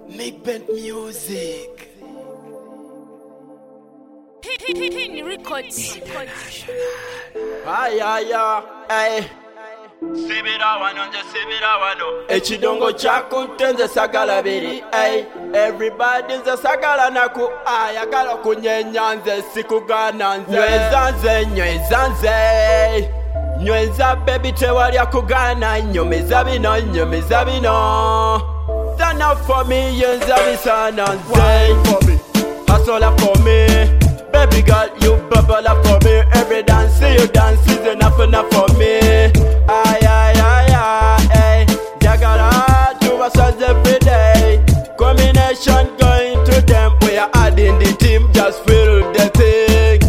Make bent music. Records. Ay. Sibira wano ekidongo kyakuntenze sagala biri ay. Everybody nze sagala naku ayagala kunyenya nze sikugana nze nyweza nze nyweza baby tewalya kugana nyomeza bino Stand up for me yenza bisana nze hustle up for me baby girl you bubble up for me every dance you dance is enough for me ay jagala to us every day combination going to them we are adding the team just feel the thing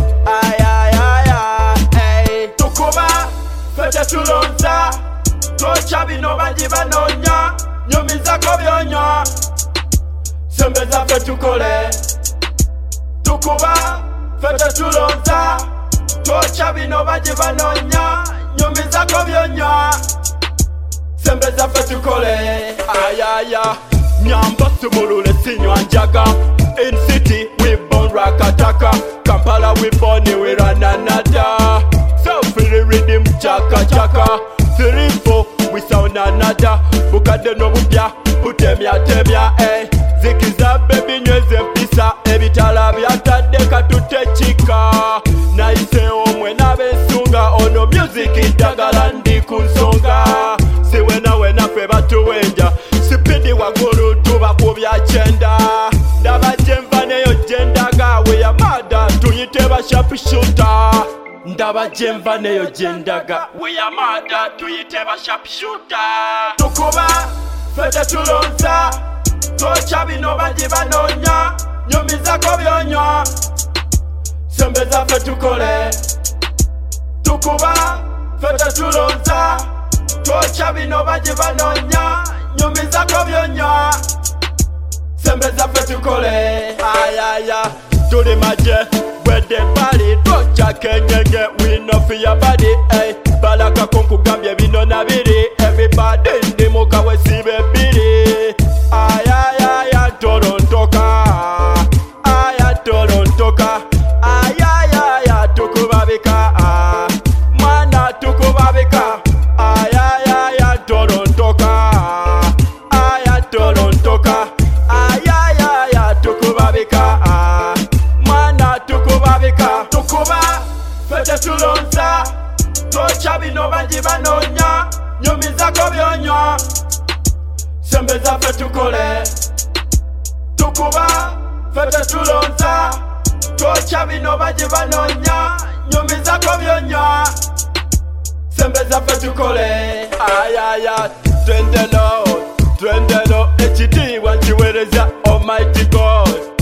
ay tukuba fete tulonza tocha bino banji banonya nyomiza ko byonyo sembeza fe tukole tukuba fete tulonza tocha bino banji banonya nyomiza ko byonyo sembeza fe tukole nyamba sumulule sinywa njaga in city we born rakataka Kampala we born we run another so feel the rhythm chaka 3-4 we sound another bukade no bupya butemya zikiza baby nyweze mpisa ebitala byatadde katutechika naise omwe nabesunga ono music idagala ndi kunsonga siwe nawe nafe batuwenja sipidi wagulu tuba kubya chenda ndaba jemva neyo jendaga we ya mada tuyite ba sharp shooter ndaba jemva neyo jendaga we ya mada tuyite ba sharp shooter tukuba fete tulonza tocha bino banji banonya nyomiza ko byonyo sembeza fe tukole tukuba fete tulonza tocha bino banji banonya nyomiza ko byonyo sembeza fe tukole tuli maje wede bali tocha kenyenge we no for your body balaka konkugambye bino nabiri everybody ndi muka we sibe biri torontoka tukubabika mwana tukubabika torontoka tukubabika mwana tukubabika tukuba fete tulonza tocha bino banji banonya nyomiza ko byonyo sembeza fe tukole tukuba fete tulonza tocha bino banji banonya nyomiza ko byonyo sembeza fe tukole twendelo ekitiibwa nkiweereza almighty God